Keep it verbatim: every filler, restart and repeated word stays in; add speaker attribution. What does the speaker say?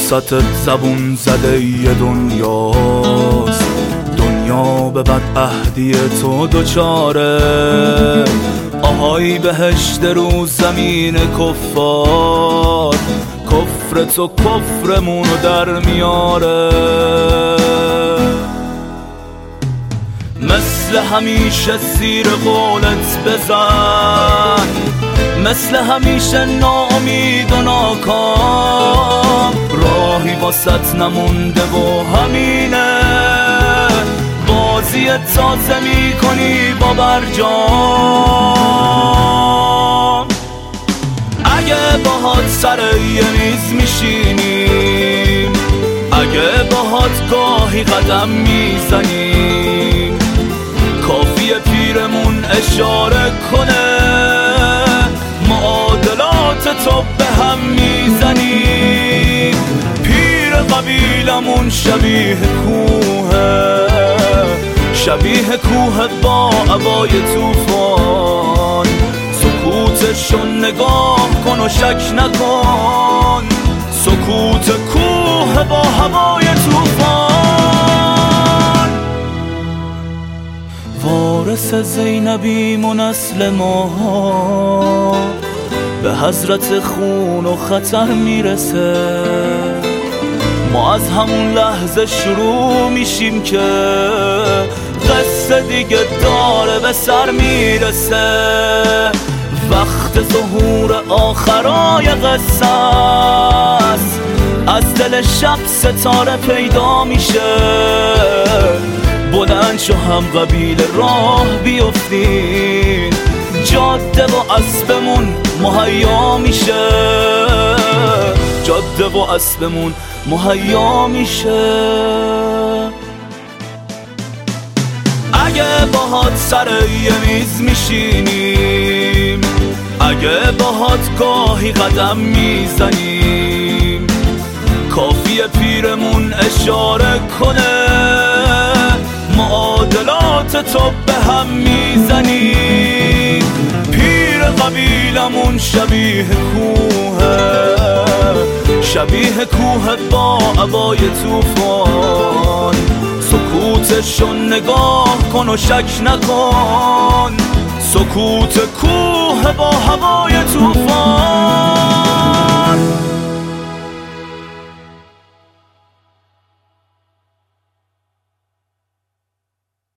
Speaker 1: واسطت زبون زده ی دنیاست، دنیا به بدعهدی تو دوچاره. آهای بهشت رو زمین کفار، کفر تو کفرمونو در میاره. مثل همیشه زیر قولت بزن، مثل همیشه ناامید و ناکام. راهی واسط نمونده و همینه، بازی تازه میکنی با برجام. اگه باهات سر یه میز میشینیم، اگه باهات گاهی قدم میزنیم، کافیه پیرمون اشاره کنه، معادلات تو به هم میزنیم. پیر قبیلمون شبیه کوه، شبیه کوه با عبای توفان. سکوتشو نگاه کن و شک نکن، سکوت کوه با هوای توفان. وارث زینبیم و نسل ما به حضرت خون و خطر میرسه. ما از همون لحظه شروع میشیم که قصه دیگه داره به سر میرسه. وقت ظهور آخرای قصه است، از دل شب ستاره پیدا میشه. بلند شو هم قبیل راه بیفتین، جاده و اسبمون مهیا میشه، جاده و اسبمون مهیا میشه. اگه باهات سر یه میز میشینیم، اگه باهات گاهی قدم میزنیم، کافیه پیرمون اشاره کنه، معادلات تو به هم میزنیم. پیر قبیلمون شبیه کوه، شبیه کوه با عبای توفان. سکوتشو نگاه کن و شک نکن، سکوت کوه